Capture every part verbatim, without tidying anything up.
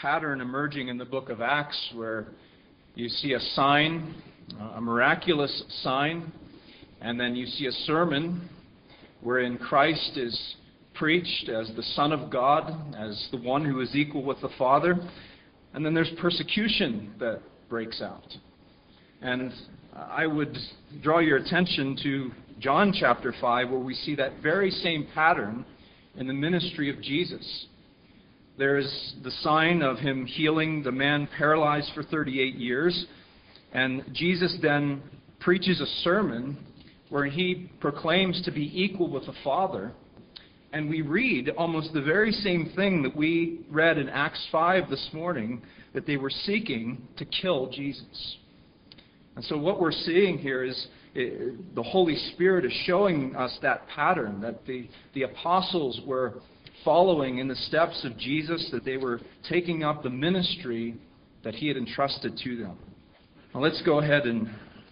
pattern emerging in the book of Acts where you see a sign, a miraculous sign, and then you see a sermon wherein Christ is preached as the Son of God, as the one who is equal with the Father, and then there's persecution that breaks out. And I would draw your attention to John chapter five, where we see that very same pattern in the ministry of Jesus. There is the sign of him healing the man paralyzed for thirty-eight years, and Jesus then preaches a sermon where he proclaims to be equal with the Father. And we read almost the very same thing that we read in Acts five this morning, that they were seeking to kill Jesus. And so what we're seeing here is it, the Holy Spirit is showing us that pattern, that the, the apostles were following in the steps of Jesus, that they were taking up the ministry that he had entrusted to them. Now let's go ahead and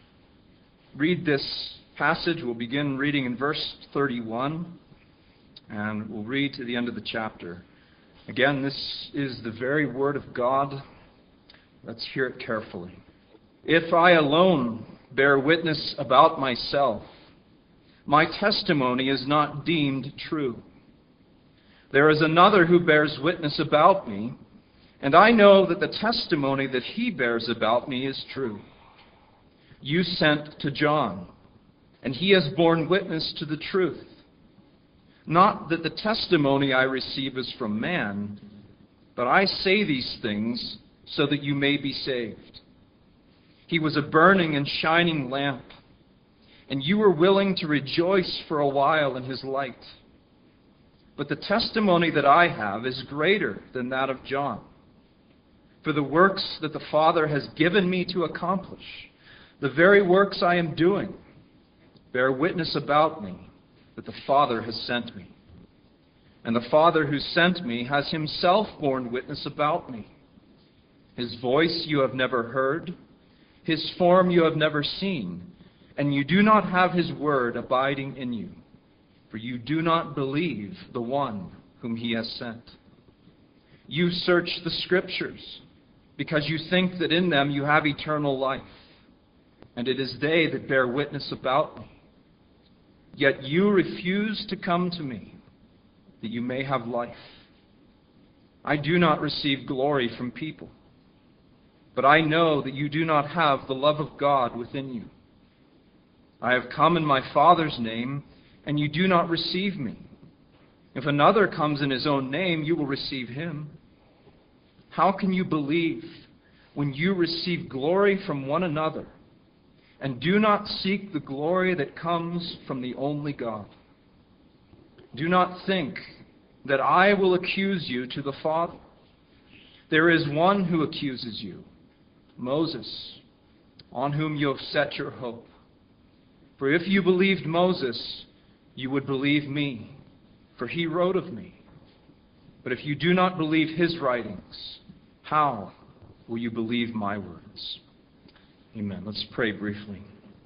read this passage. We'll begin reading in verse thirty-one, and we'll read to the end of the chapter. Again, this is the very word of God. Let's hear it carefully. If I alone bear witness about myself, my testimony is not deemed true. There is another who bears witness about me, and I know that the testimony that he bears about me is true. You sent to John, and he has borne witness to the truth. Not that the testimony I receive is from man, but I say these things so that you may be saved. He was a burning and shining lamp, and you were willing to rejoice for a while in his light. But the testimony that I have is greater than that of John. For the works that the Father has given me to accomplish, the very works I am doing, bear witness about me that the Father has sent me. And the Father who sent me has himself borne witness about me. His voice you have never heard, his form you have never seen, and you do not have his word abiding in you, for you do not believe the one whom he has sent. You search the Scriptures, because you think that in them you have eternal life, and it is they that bear witness about me. Yet you refuse to come to me, that you may have life. I do not receive glory from people, but I know that you do not have the love of God within you. I have come in my Father's name, and you do not receive me. If another comes in his own name, you will receive him. How can you believe when you receive glory from one another, and do not seek the glory that comes from the only God? Do not think that I will accuse you to the Father. There is one who accuses you, Moses, on whom you have set your hope. For if you believed Moses, you would believe me, for he wrote of me. But if you do not believe his writings, how will you believe my words? Amen. Let's pray briefly.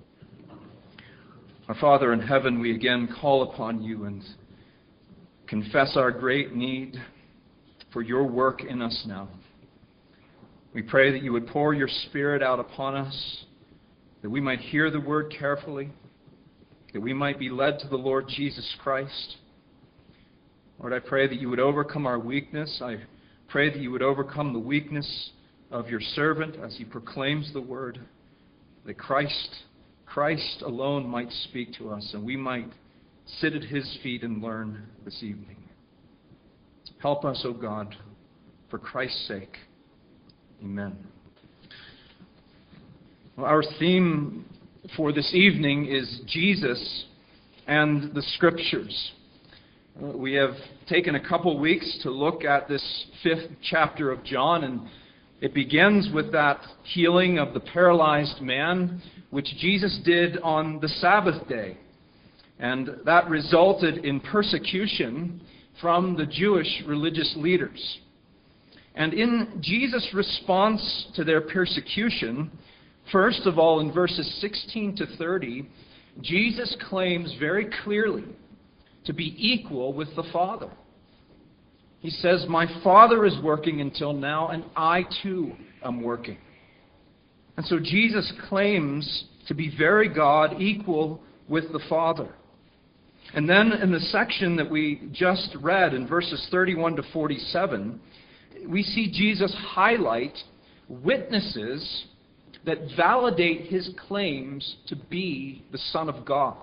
Our Father in heaven, we again call upon you and confess our great need for your work in us now. We pray that you would pour your Spirit out upon us, that we might hear the word carefully, that we might be led to the Lord Jesus Christ. Lord, I pray that you would overcome our weakness. I pray that you would overcome the weakness of your servant as he proclaims the word, that Christ, Christ alone might speak to us, and we might sit at his feet and learn this evening. Help us, O God, for Christ's sake. Amen. Well, our theme for this evening is Jesus and the Scriptures. We have taken a couple weeks to look at this fifth chapter of John, and it begins with that healing of the paralyzed man, which Jesus did on the Sabbath day. And that resulted in persecution from the Jewish religious leaders. And in Jesus' response to their persecution, first of all, in verses sixteen to thirty, Jesus claims very clearly to be equal with the Father. He says, my Father is working until now, and I too am working. And so Jesus claims to be very God, equal with the Father. And then in the section that we just read in verses thirty-one to forty-seven, we see Jesus highlight witnesses that validate his claims to be the Son of God.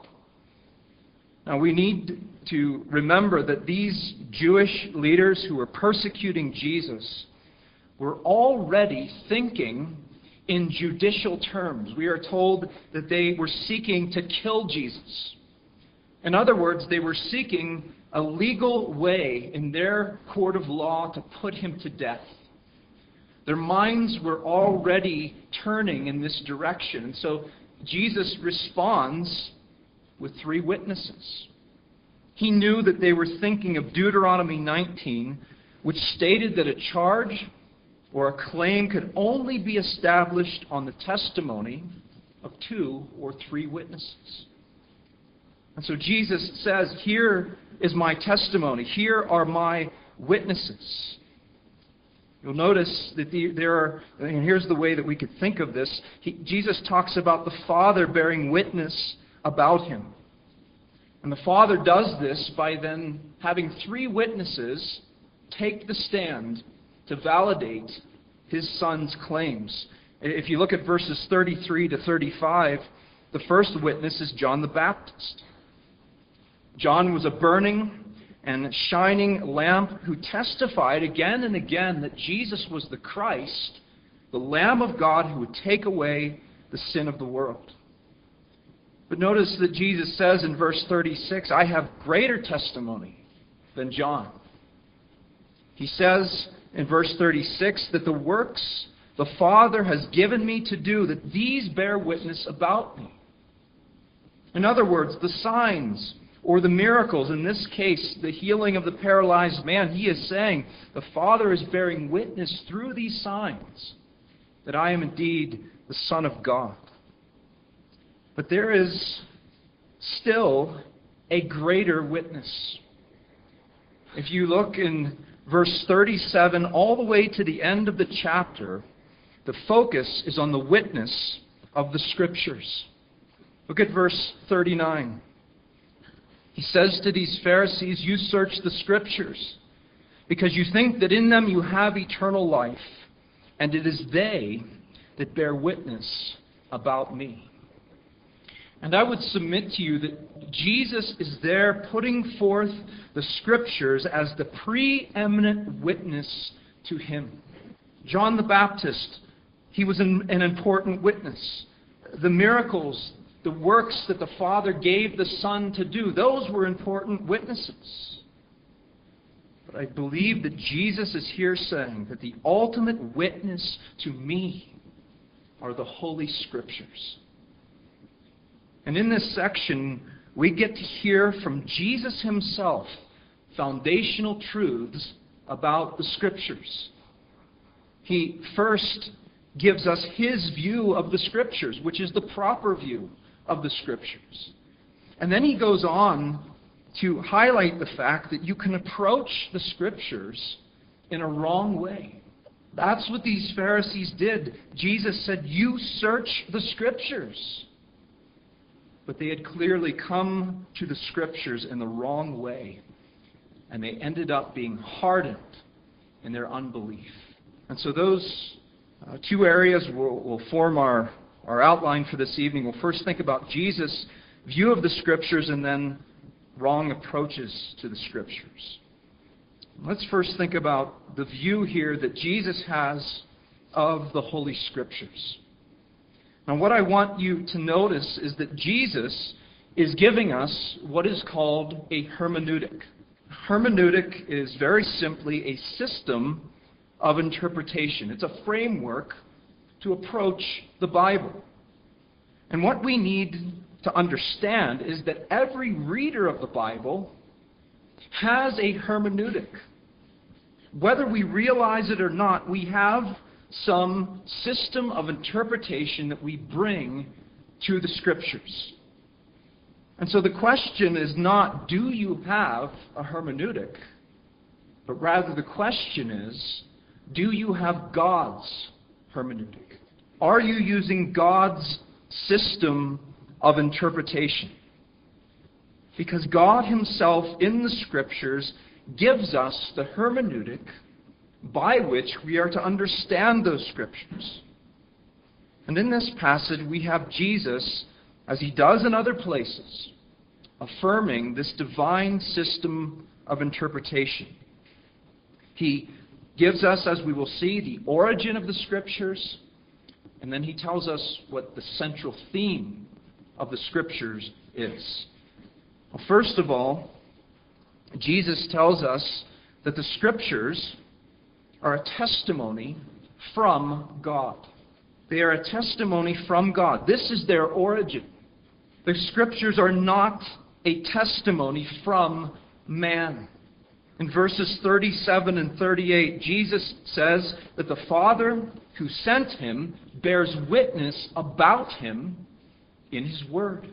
Now we need to remember that these Jewish leaders who were persecuting Jesus were already thinking in judicial terms. We are told that they were seeking to kill Jesus. In other words, they were seeking a legal way in their court of law to put him to death. Their minds were already turning in this direction. And so Jesus responds with three witnesses. He knew that they were thinking of Deuteronomy nineteen, which stated that a charge or a claim could only be established on the testimony of two or three witnesses. And so Jesus says, here is my testimony. Here are my witnesses. You'll notice that the, there are, and here's the way that we could think of this. He, Jesus talks about the Father bearing witness about him. And the Father does this by then having three witnesses take the stand to validate his Son's claims. If you look at verses thirty-three to thirty-five, the first witness is John the Baptist. John was a burning and shining lamp who testified again and again that Jesus was the Christ, the Lamb of God who would take away the sin of the world. But notice that Jesus says in verse thirty-six, I have greater testimony than John. He says in verse thirty-six that the works the Father has given me to do, that these bear witness about me. In other words, the signs or the miracles, in this case, the healing of the paralyzed man, he is saying, the Father is bearing witness through these signs that I am indeed the Son of God. But there is still a greater witness. If you look in verse thirty-seven all the way to the end of the chapter, the focus is on the witness of the Scriptures. Look at verse thirty-nine. He says to these Pharisees, you search the Scriptures because you think that in them you have eternal life, and it is they that bear witness about me. And I would submit to you that Jesus is there putting forth the Scriptures as the preeminent witness to him. John the Baptist, he was an, an important witness. The miracles, the works that the Father gave the Son to do, those were important witnesses. But I believe that Jesus is here saying that the ultimate witness to me are the Holy Scriptures. And in this section, we get to hear from Jesus himself foundational truths about the Scriptures. He first gives us his view of the Scriptures, which is the proper view of the Scriptures. And then he goes on to highlight the fact that you can approach the Scriptures in a wrong way. That's what these Pharisees did. Jesus said, you search the Scriptures. But they had clearly come to the Scriptures in the wrong way. And they ended up being hardened in their unbelief. And so those uh, two areas will, will form our, our outline for this evening. We'll first think about Jesus' view of the Scriptures and then wrong approaches to the Scriptures. Let's first think about the view here that Jesus has of the Holy Scriptures. Now, what I want you to notice is that Jesus is giving us what is called a hermeneutic. Hermeneutic is very simply a system of interpretation. It's a framework to approach the Bible. And what we need to understand is that every reader of the Bible has a hermeneutic. Whether we realize it or not, we have some system of interpretation that we bring to the Scriptures. And so the question is not, do you have a hermeneutic? But rather the question is, do you have God's hermeneutic? Are you using God's system of interpretation? Because God Himself in the Scriptures gives us the hermeneutic by which we are to understand those Scriptures. And in this passage we have Jesus, as He does in other places, affirming this divine system of interpretation. He gives us, as we will see, the origin of the Scriptures, and then He tells us what the central theme of the Scriptures is. Well, first of all, Jesus tells us that the Scriptures are a testimony from God. They are a testimony from God. This is their origin. The Scriptures are not a testimony from man. In verses thirty-seven and thirty-eight, Jesus says that the Father who sent Him bears witness about Him in His Word.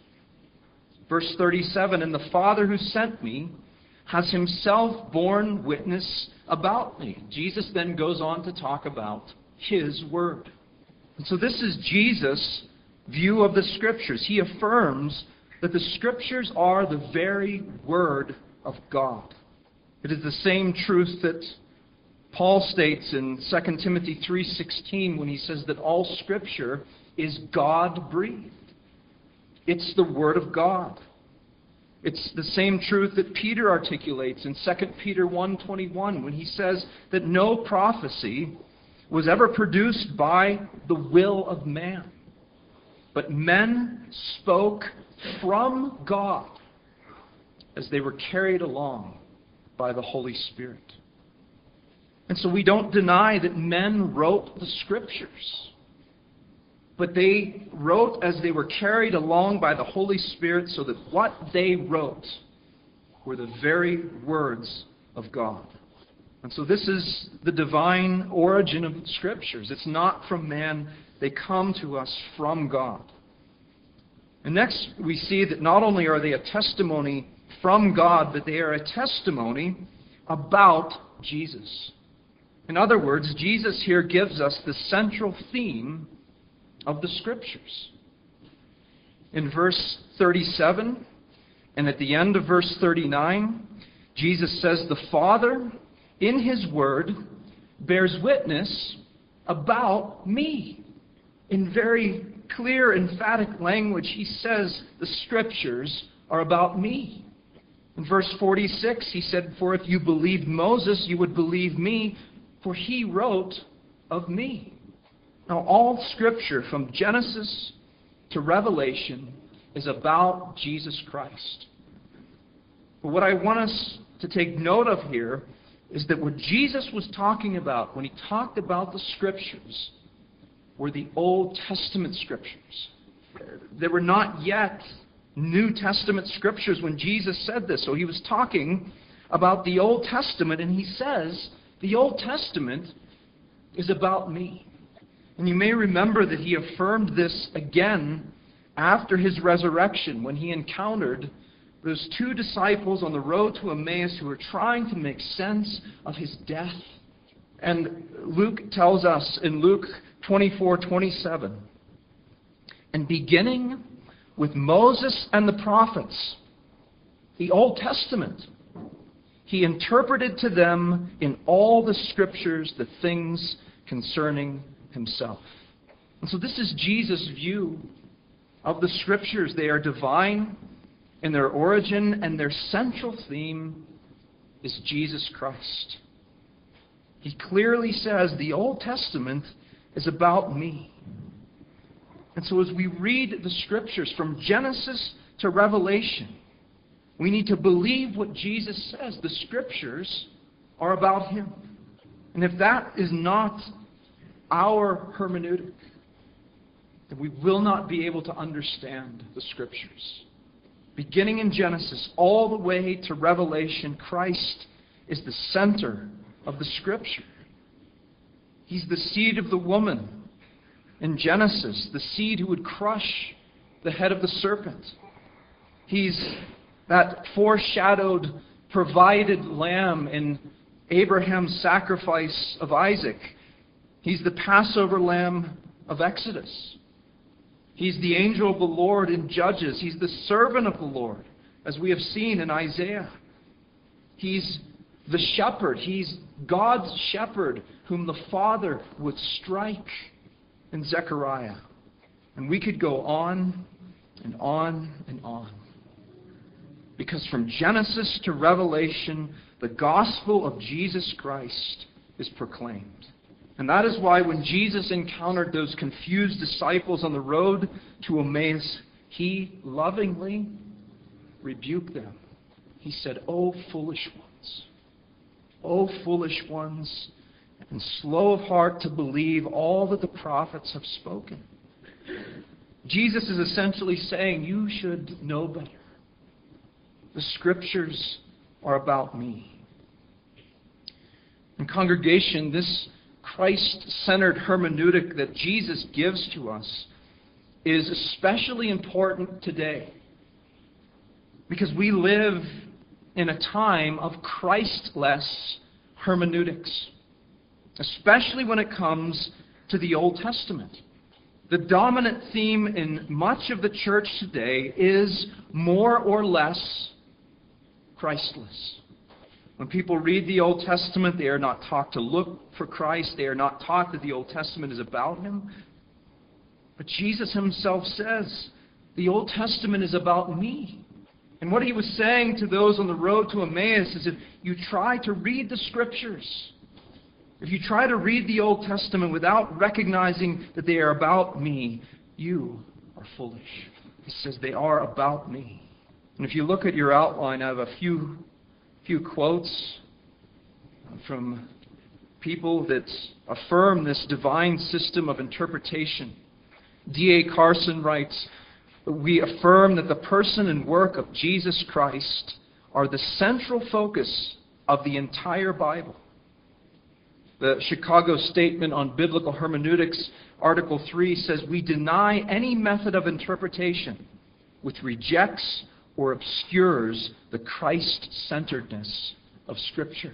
Verse thirty-seven, and the Father who sent me has Himself borne witness about me. Jesus then goes on to talk about His Word. And so this is Jesus' view of the Scriptures. He affirms that the Scriptures are the very Word of God. It is the same truth that Paul states in Second Timothy three sixteen when he says that all Scripture is God-breathed. It's the Word of God. It's the same truth that Peter articulates in Second Peter one twenty-one when he says that no prophecy was ever produced by the will of man, but men spoke from God as they were carried along by the Holy Spirit. And so we don't deny that men wrote the Scriptures, but they wrote as they were carried along by the Holy Spirit, so that what they wrote were the very words of God. And so this is the divine origin of the Scriptures. It's not from man. They come to us from God. And next we see that not only are they a testimony from God, but they are a testimony about Jesus. In other words, Jesus here gives us the central theme of the Scriptures. In verse thirty-seven, and at the end of verse thirty-nine, Jesus says, the Father, in His Word, bears witness about me. In very clear, emphatic language, He says the Scriptures are about me. In verse forty-six, He said, for if you believed Moses, you would believe me, for he wrote of me. Now, all Scripture, from Genesis to Revelation, is about Jesus Christ. But what I want us to take note of here is that what Jesus was talking about when He talked about the Scriptures were the Old Testament Scriptures. There were not yet New Testament Scriptures when Jesus said this. So He was talking about the Old Testament, and He says, the Old Testament is about me. And you may remember that He affirmed this again after His resurrection when He encountered those two disciples on the road to Emmaus who were trying to make sense of His death. And Luke tells us in Luke twenty-four twenty-seven, and beginning with Moses and the prophets, the Old Testament, He interpreted to them in all the Scriptures the things concerning Himself. And so this is Jesus' view of the Scriptures. They are divine in their origin, and their central theme is Jesus Christ. He clearly says the Old Testament is about me. And so as we read the Scriptures from Genesis to Revelation, we need to believe what Jesus says. The Scriptures are about Him. And if that is not our hermeneutic, then we will not be able to understand the Scriptures. Beginning in Genesis all the way to Revelation, Christ is the center of the Scripture. He's the seed of the woman in Genesis, the seed who would crush the head of the serpent. He's that foreshadowed, provided lamb in Abraham's sacrifice of Isaac. He's the Passover lamb of Exodus. He's the angel of the Lord in Judges. He's the servant of the Lord, as we have seen in Isaiah. He's the shepherd. He's God's shepherd whom the Father would strike in Zechariah. And we could go on and on and on. Because from Genesis to Revelation, the gospel of Jesus Christ is proclaimed. And that is why when Jesus encountered those confused disciples on the road to Emmaus, He lovingly rebuked them. He said, "O foolish ones, O foolish ones, and slow of heart to believe all that the prophets have spoken." Jesus is essentially saying, you should know better. The Scriptures are about me. In congregation, this Christ-centered hermeneutic that Jesus gives to us is especially important today, because we live in a time of Christless hermeneutics, especially when it comes to the Old Testament. The dominant theme in much of the church today is more or less Christless. When people read the Old Testament, they are not taught to look for Christ. They are not taught that the Old Testament is about Him. But Jesus Himself says, the Old Testament is about me. And what He was saying to those on the road to Emmaus is, if you try to read the Scriptures, if you try to read the Old Testament without recognizing that they are about me, you are foolish. He says they are about me. And if you look at your outline, I have a few few quotes from people that affirm this divine system of interpretation. D A Carson writes, "We affirm that the person and work of Jesus Christ are the central focus of the entire Bible." The Chicago Statement on Biblical Hermeneutics, Article three, says, "We deny any method of interpretation which rejects or obscures the Christ-centeredness of Scripture."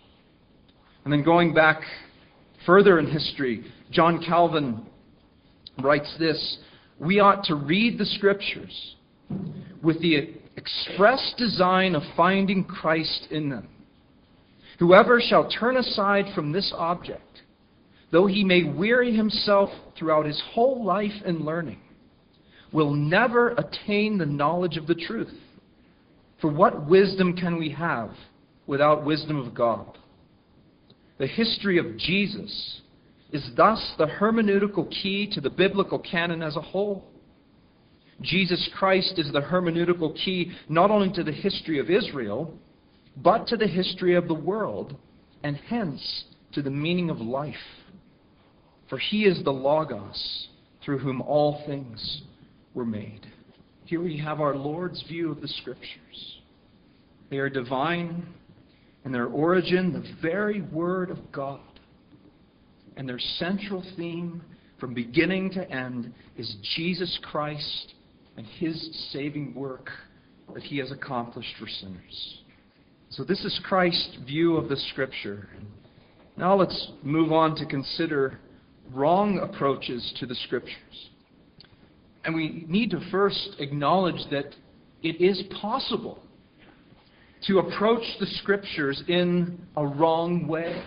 And then going back further in history, John Calvin writes this, "We ought to read the Scriptures with the express design of finding Christ in them. Whoever shall turn aside from this object, though he may weary himself throughout his whole life in learning, will never attain the knowledge of the truth. For what wisdom can we have without wisdom of God?" The history of Jesus is thus the hermeneutical key to the biblical canon as a whole. Jesus Christ is the hermeneutical key not only to the history of Israel, but to the history of the world, and hence to the meaning of life. For He is the Logos, through whom all things were made. Here we have our Lord's view of the Scriptures. They are divine, and their origin, the very Word of God. And their central theme, from beginning to end, is Jesus Christ and His saving work that He has accomplished for sinners. So this is Christ's view of the Scripture. Now let's move on to consider wrong approaches to the Scriptures. And we need to first acknowledge that it is possible to approach the Scriptures in a wrong way.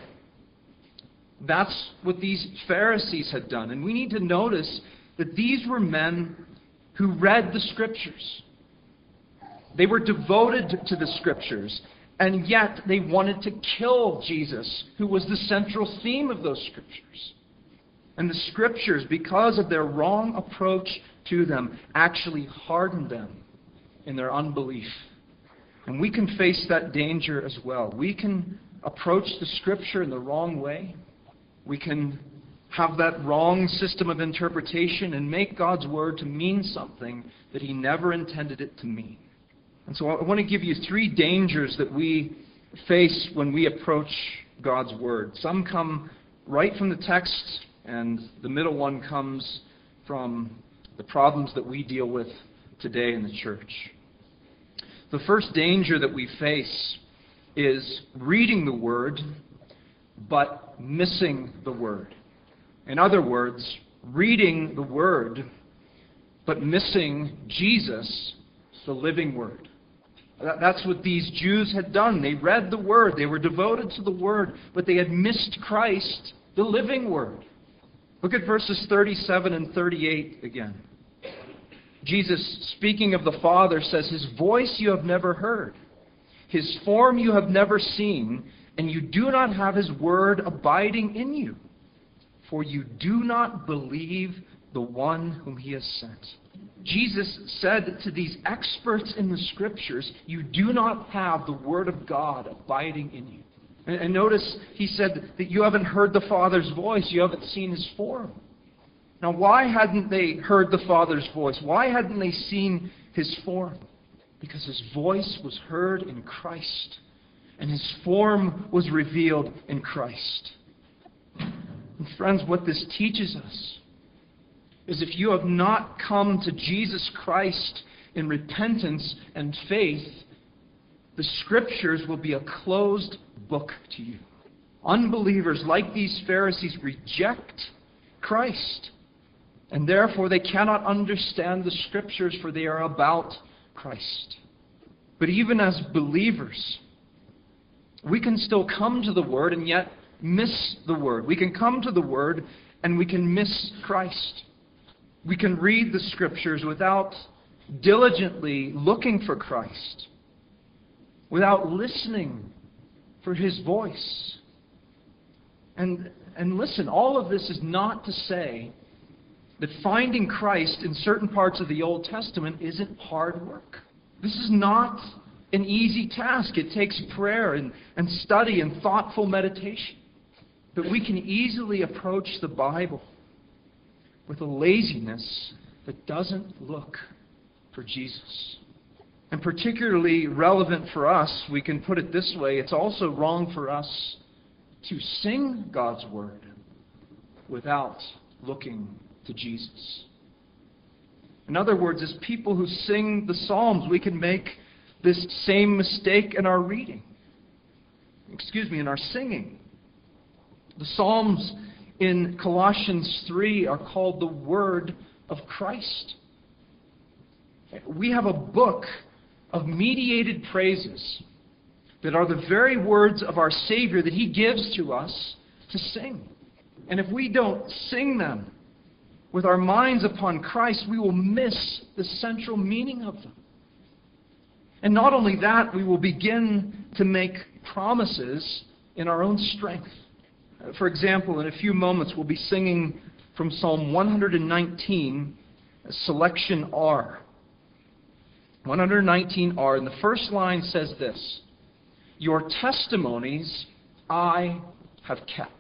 That's what these Pharisees had done. And we need to notice that these were men who read the Scriptures. They were devoted to the Scriptures. And yet they wanted to kill Jesus, who was the central theme of those Scriptures. And the Scriptures, because of their wrong approach to them, actually hardened them in their unbelief. And we can face that danger as well. We can approach the Scripture in the wrong way. We can have that wrong system of interpretation and make God's Word to mean something that He never intended it to mean. And so I want to give you three dangers that we face when we approach God's Word. Some come right from the text, and the middle one comes from the problems that we deal with today in the church. The first danger that we face is reading the Word, but missing the Word. In other words, reading the Word, but missing Jesus, the living Word. That's what these Jews had done. They read the Word. They were devoted to the Word, but they had missed Christ, the living Word. Look at verses thirty-seven and thirty-eight again. Jesus, speaking of the Father, says, His voice you have never heard. His form you have never seen, and you do not have His word abiding in you. For you do not believe the one whom He has sent. Jesus said to these experts in the Scriptures, you do not have the Word of God abiding in you. And, and notice He said that you haven't heard the Father's voice, you haven't seen His form. Now, why hadn't they heard the Father's voice? Why hadn't they seen His form? Because His voice was heard in Christ, and His form was revealed in Christ. And friends, what this teaches us is if you have not come to Jesus Christ in repentance and faith, the Scriptures will be a closed book to you. Unbelievers, like these Pharisees, reject Christ. And therefore they cannot understand the Scriptures, for they are about Christ. But even as believers, we can still come to the Word and yet miss the Word. We can come to the Word and we can miss Christ. We can read the Scriptures without diligently looking for Christ, without listening for His voice. And, and listen, all of this is not to say that finding Christ in certain parts of the Old Testament isn't hard work. This is not an easy task. It takes prayer and, and study and thoughtful meditation. But we can easily approach the Bible with a laziness that doesn't look for Jesus. And particularly relevant for us, we can put it this way, it's also wrong for us to sing God's Word without looking to Jesus. In other words, as people who sing the Psalms, we can make this same mistake in our reading. Excuse me, in our singing. The Psalms in Colossians three are called the Word of Christ. We have a book of mediated praises that are the very words of our Savior that He gives to us to sing. And if we don't sing them with our minds upon Christ, we will miss the central meaning of them. And not only that, we will begin to make promises in our own strength. For example, in a few moments, we'll be singing from Psalm one nineteen, selection R. one nineteen R, and the first line says this, Your testimonies I have kept.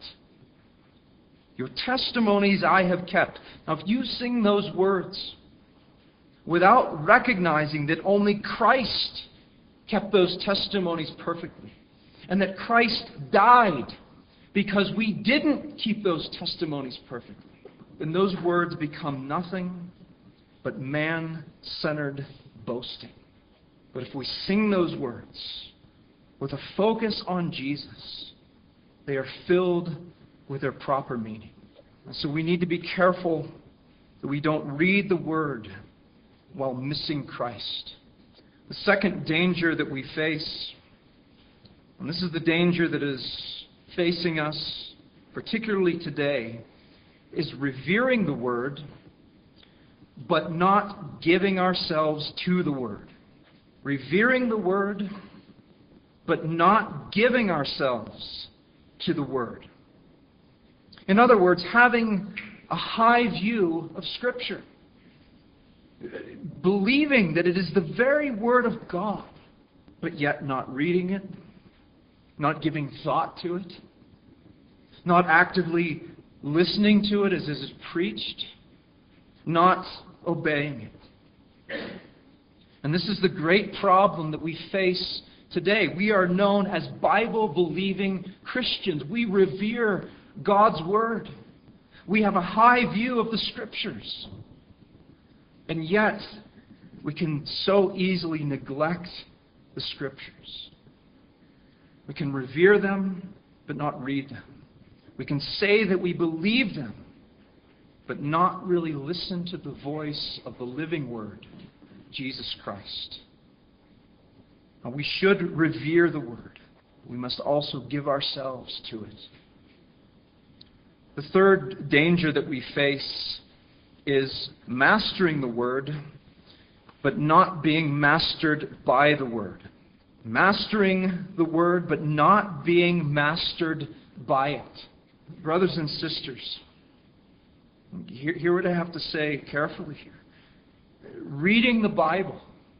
Your testimonies I have kept. Now, if you sing those words without recognizing that only Christ kept those testimonies perfectly, and that Christ died because we didn't keep those testimonies perfectly, then those words become nothing but man-centered boasting. But if we sing those words with a focus on Jesus, they are filled with their proper meaning. And so we need to be careful that we don't read the Word while missing Christ. The second danger that we face, and this is the danger that is facing us, particularly today, is revering the Word, but not giving ourselves to the Word. Revering the Word, but not giving ourselves to the Word. In other words, having a high view of Scripture. Believing that it is the very Word of God, but yet not reading it, not giving thought to it, not actively listening to it as it is preached, not obeying it. And this is the great problem that we face today. We are known as Bible-believing Christians. We revere God's Word. We have a high view of the Scriptures. And yet, we can so easily neglect the Scriptures. We can revere them, but not read them. We can say that we believe them, but not really listen to the voice of the living Word, Jesus Christ. Now, we should revere the Word. We must also give ourselves to it. The third danger that we face is mastering the Word, but not being mastered by the Word. Mastering the Word, but not being mastered by it. Brothers and sisters, hear, hear what I have to say carefully here. Reading the Bible,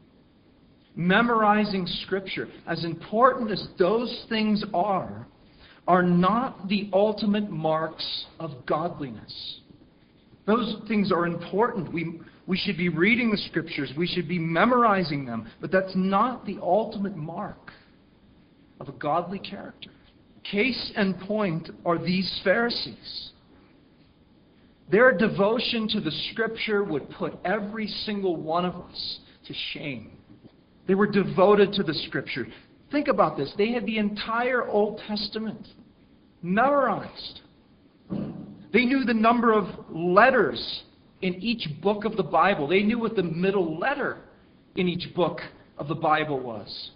memorizing Scripture, as important as those things are, are not the ultimate marks of godliness. Those things are important. We, we should be reading the Scriptures. We should be memorizing them. But that's not the ultimate mark of a godly character. Case and point are these Pharisees. Their devotion to the Scripture would put every single one of us to shame. They were devoted to the Scripture. Think about this. They had the entire Old Testament memorized. They knew the number of letters in each book of the Bible. They knew what the middle letter in each book of the Bible was.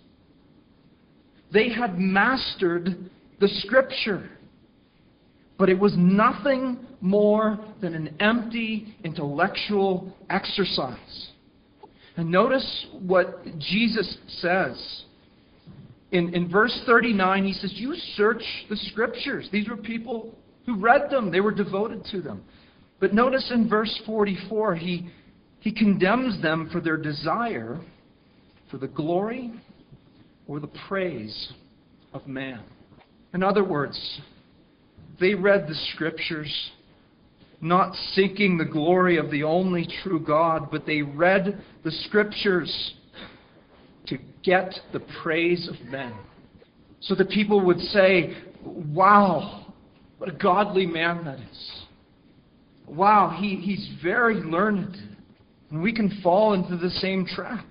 They had mastered the Scripture. But it was nothing more than an empty intellectual exercise. And notice what Jesus says. In, in verse thirty-nine, he says, you search the Scriptures. These were people who read them. They were devoted to them. But notice in verse forty-four, he, he condemns them for their desire for the glory or the praise of man. In other words, they read the Scriptures not seeking the glory of the only true God, but they read the Scriptures to get the praise of men. So that people would say, wow, what a godly man that is. Wow, he, he's very learned. And we can fall into the same trap.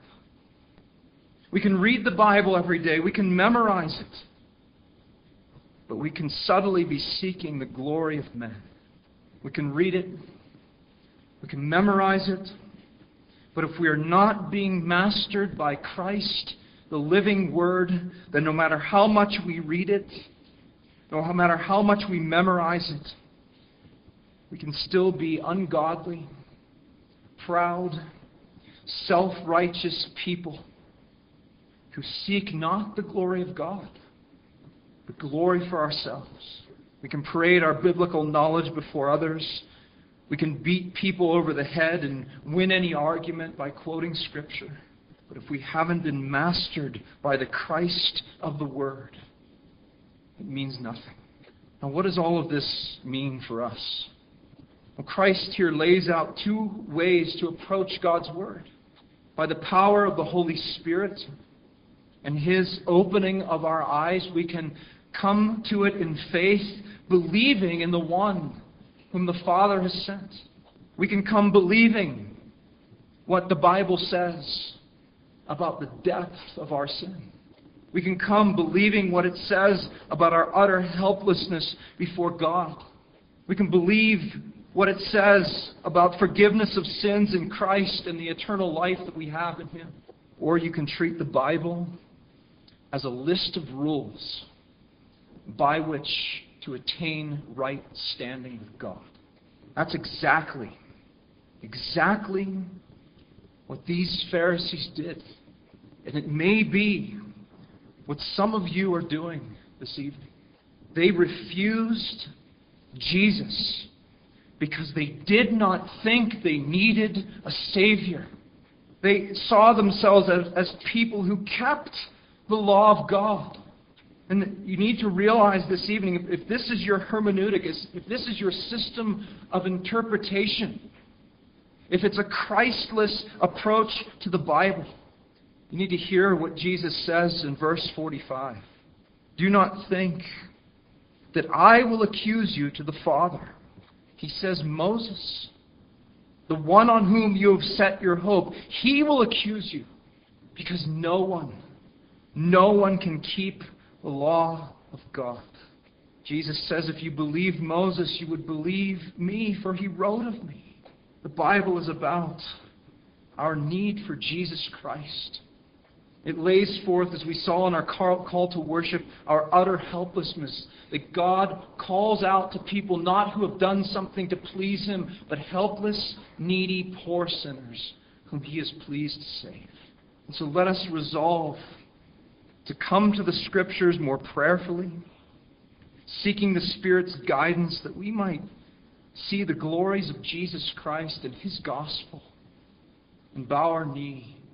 We can read the Bible every day. We can memorize it. But we can subtly be seeking the glory of men. We can read it. We can memorize it. But if we are not being mastered by Christ, the living Word, then no matter how much we read it, no matter how much we memorize it, we can still be ungodly, proud, self-righteous people who seek not the glory of God, but glory for ourselves. We can parade our biblical knowledge before others. We can beat people over the head and win any argument by quoting Scripture. But if we haven't been mastered by the Christ of the Word, it means nothing. Now, what does all of this mean for us? Well, Christ here lays out two ways to approach God's Word. By the power of the Holy Spirit and His opening of our eyes, we can come to it in faith, believing in the one whom the Father has sent. We can come believing what the Bible says about the depth of our sin. We can come believing what it says about our utter helplessness before God. We can believe what it says about forgiveness of sins in Christ and the eternal life that we have in Him. Or you can treat the Bible as a list of rules by which to attain right standing with God. That's exactly, exactly what these Pharisees did. And it may be what some of you are doing this evening. They refused Jesus because they did not think they needed a Savior. They saw themselves as, as people who kept the law of God. And you need to realize this evening, if this is your hermeneutic, if this is your system of interpretation, if it's a Christless approach to the Bible, you need to hear what Jesus says in verse forty-five. Do not think that I will accuse you to the Father. He says, Moses, the one on whom you have set your hope, he will accuse you, because no one, no one can keep the law of God. Jesus says, if you believed Moses, you would believe me, for he wrote of me. The Bible is about our need for Jesus Christ. It lays forth, as we saw in our call to worship, our utter helplessness. That God calls out to people not who have done something to please Him, but helpless, needy, poor sinners whom He is pleased to save. And so let us resolve to come to the Scriptures more prayerfully, seeking the Spirit's guidance that we might see the glories of Jesus Christ and His gospel, and bow our knee